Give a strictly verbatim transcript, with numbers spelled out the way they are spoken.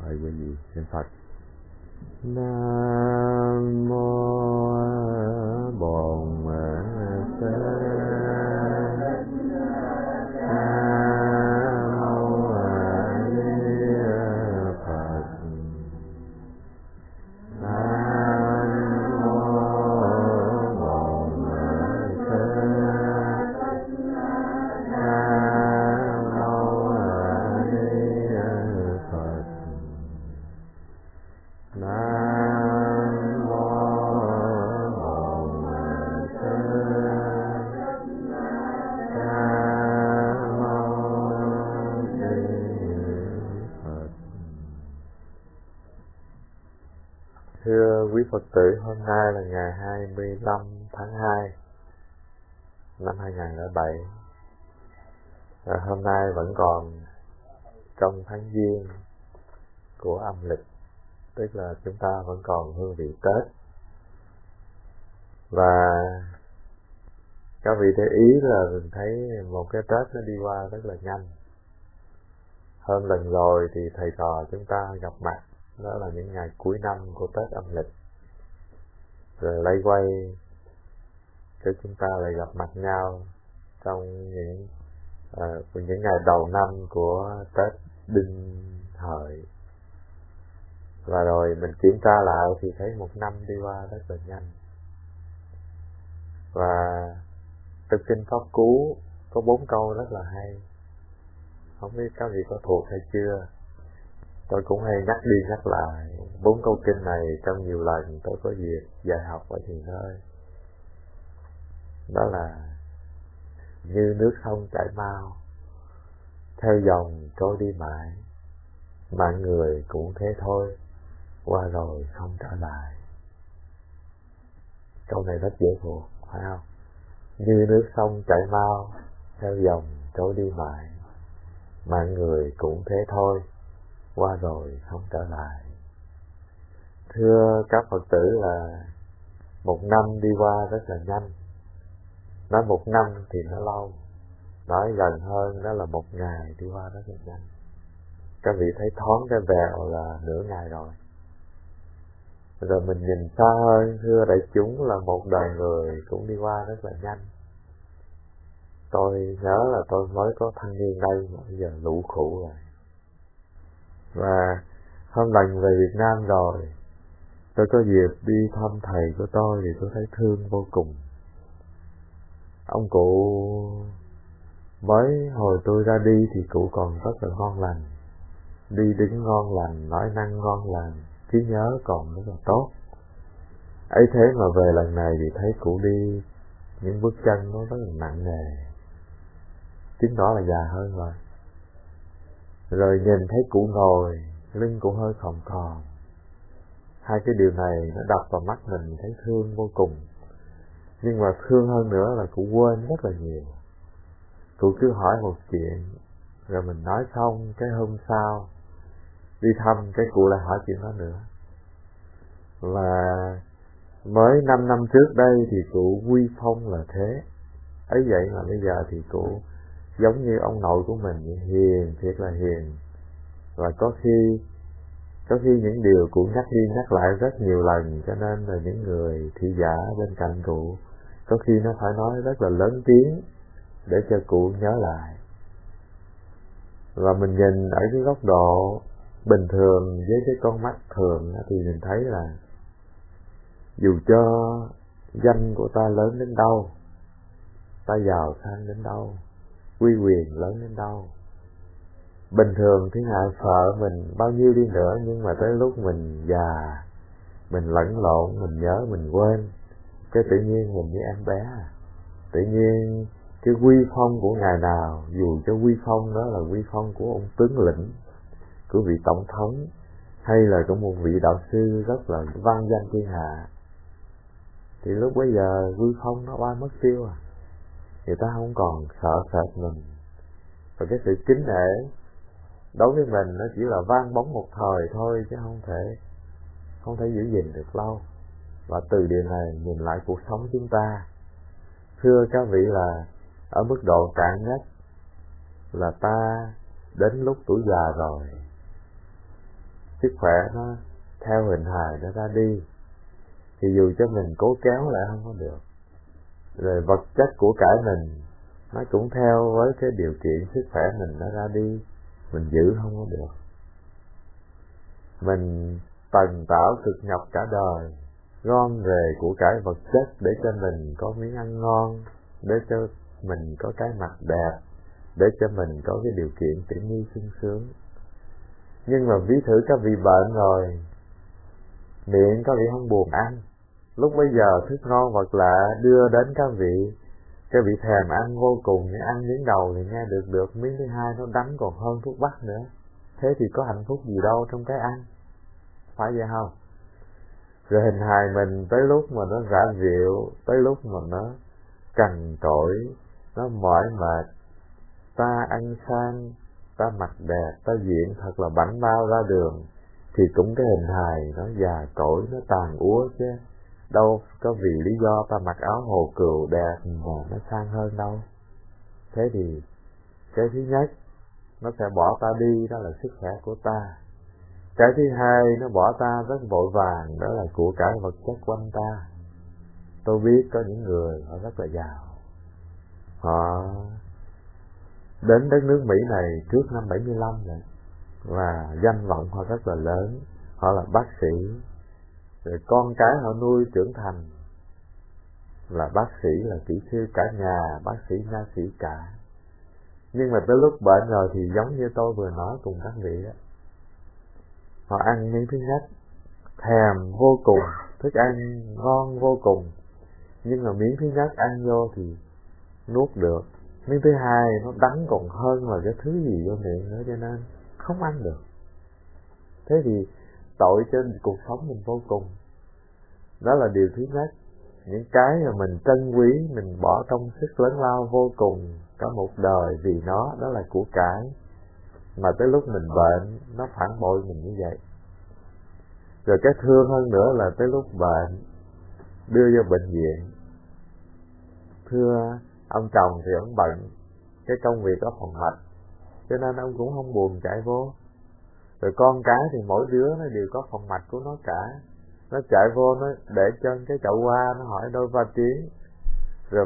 thời quý vị. Xin Phật. Nam mô Bổn Sư quý Phật tử, hôm nay là ngày hai mươi lăm tháng hai năm hai nghìn không trăm lẻ bảy. Và hôm nay vẫn còn trong tháng Giêng của âm lịch, tức là chúng ta vẫn còn hương vị Tết. Và các vị để ý là mình thấy một cái Tết nó đi qua rất là nhanh. Hôm lần rồi thì thầy trò chúng ta gặp mặt, đó là những ngày cuối năm của Tết âm lịch. Rồi lấy quay cho chúng ta lại gặp mặt nhau trong những uh, những ngày đầu năm của Tết Đinh Hợi. Và rồi mình kiểm tra lại thì thấy một năm đi qua rất là nhanh. Và trong kinh Pháp Cú có bốn câu rất là hay, không biết các vị có thuộc hay chưa. Tôi cũng hay nhắc đi nhắc lại bốn câu kinh này trong nhiều lần tôi có dịp dạy học ở Thiền Nơi. Đó là: như nước sông chảy mau, theo dòng trôi đi mãi, mạng người cũng thế thôi, qua rồi không trở lại. Câu này rất dễ thuộc, phải không? Như nước sông chảy mau, theo dòng trôi đi mãi, mạng người cũng thế thôi, qua rồi không trở lại. Thưa các Phật tử, là một năm đi qua rất là nhanh. Nói một năm thì nó lâu, nói gần hơn đó là một ngày đi qua rất là nhanh. Các vị thấy thoáng cái vèo là nửa ngày rồi. Rồi mình nhìn xa hơn, thưa đại chúng, là một đời người cũng đi qua rất là nhanh. Tôi nhớ là tôi mới có thanh niên đây mà bây giờ lũ khủ rồi. Và hôm lần về Việt Nam rồi, tôi có dịp đi thăm thầy của tôi thì tôi thấy thương vô cùng. Ông cụ mới hồi tôi ra đi thì cụ còn rất là ngon lành, đi đứng ngon lành, nói năng ngon lành, trí nhớ còn rất là tốt. Ấy thế mà về lần này thì thấy cụ đi những bước chân nó rất là nặng nề, chứng tỏ là già hơn rồi. Rồi nhìn thấy cụ ngồi, lưng cụ hơi khòm khòm. Hai cái điều này nó đập vào mắt mình, thấy thương vô cùng. Nhưng mà thương hơn nữa là cụ quên rất là nhiều. Cụ cứ hỏi một chuyện, rồi mình nói xong, cái hôm sau đi thăm, cái cụ lại hỏi chuyện đó nữa. Và mới năm năm trước đây thì cụ quy phong là thế. Ấy vậy mà bây giờ thì cụ giống như ông nội của mình, hiền, thiệt là hiền. Và có khi Có khi những điều cụ nhắc đi nhắc lại rất nhiều lần, cho nên là những người thị giả bên cạnh cụ có khi nó phải nói rất là lớn tiếng để cho cụ nhớ lại. Và mình nhìn ở cái góc độ bình thường với cái con mắt thường thì mình thấy là dù cho danh của ta lớn đến đâu, ta giàu sang đến đâu, uy quyền lớn đến đâu, bình thường thiên hạ sợ mình bao nhiêu đi nữa, nhưng mà tới lúc mình già, mình lẫn lộn, mình nhớ, mình quên, cái tự nhiên mình như em bé. Tự nhiên cái quy phong của ngày nào, dù cho quy phong đó là quy phong của ông tướng lĩnh, của vị tổng thống, hay là của một vị đạo sư rất là vang danh thiên hạ, thì lúc bấy giờ quy phong nó bay mất tiêu à. Người ta không còn sợ sệt mình. Và cái sự kính nể đối với mình nó chỉ là vang bóng một thời thôi, chứ không thể không thể giữ gìn được lâu. Và từ điều này nhìn lại cuộc sống chúng ta, thưa các vị, là ở mức độ cạn nhất là ta đến lúc tuổi già rồi, sức khỏe nó theo hình hài nó ra đi, thì dù cho mình cố kéo lại không có được. Rồi vật chất của cải mình nó cũng theo với cái điều kiện sức khỏe mình nó ra đi, mình giữ không có được. Mình tần tảo cực nhọc cả đời, gom về của cải vật chất để cho mình có miếng ăn ngon, để cho mình có cái mặt đẹp, để cho mình có cái điều kiện tiện nghi sung sướng. Nhưng mà ví thử các vị bệnh rồi, miệng các vị không buồn ăn, lúc bây giờ thức ngon vật lạ đưa đến các vị, các vị thèm ăn vô cùng, nhưng ăn miếng đầu thì nghe được được, miếng thứ hai nó đắng còn hơn thuốc bắc nữa. Thế thì có hạnh phúc gì đâu trong cái ăn, phải vậy không? Rồi hình hài mình tới lúc mà nó rã rượu, tới lúc mà nó cằn cỗi, nó mỏi mệt, ta ăn sang, ta mặc đẹp, ta diện thật là bảnh bao ra đường, thì cũng cái hình hài nó già cỗi, nó tàn úa chứ. Đâu có vì lý do ta mặc áo hồ cừu đẹp mà nó sang hơn đâu. Thế thì cái thứ nhất nó sẽ bỏ ta đi, đó là sức khỏe của ta. Cái thứ hai nó bỏ ta rất vội vàng, đó là của cải vật chất quanh ta. Tôi biết có những người họ rất là giàu, họ đến đất nước Mỹ này trước năm bảy mươi lăm rồi, và danh vọng họ rất là lớn, họ là bác sĩ, rồi con cái họ nuôi trưởng thành là bác sĩ, là kỹ sư cả nhà, bác sĩ nha sĩ cả. Nhưng mà tới lúc bệnh rồi thì giống như tôi vừa nói cùng các vị đó, họ ăn miếng thứ nhất thèm vô cùng, thức ăn ngon vô cùng, nhưng mà miếng thứ nhất ăn vô thì nuốt được, miếng thứ hai nó đắng còn hơn là cái thứ gì vô miệng nữa, cho nên không ăn được. Thế thì tội trên cuộc sống mình vô cùng. Đó là điều thứ nhất. Những cái mà mình trân quý, mình bỏ công sức lớn lao vô cùng cả một đời vì nó, đó là của cải, mà tới lúc mình bệnh nó phản bội mình như vậy. Rồi cái thương hơn nữa là tới lúc bệnh đưa vô bệnh viện, thưa ông chồng thì ông bận cái công việc ở phòng mạch, cho nên ông cũng không buồn chạy vô. Rồi con cái thì mỗi đứa nó đều có phòng mạch của nó cả, nó chạy vô nó để chân cái chậu hoa, nó hỏi đôi ba tiếng,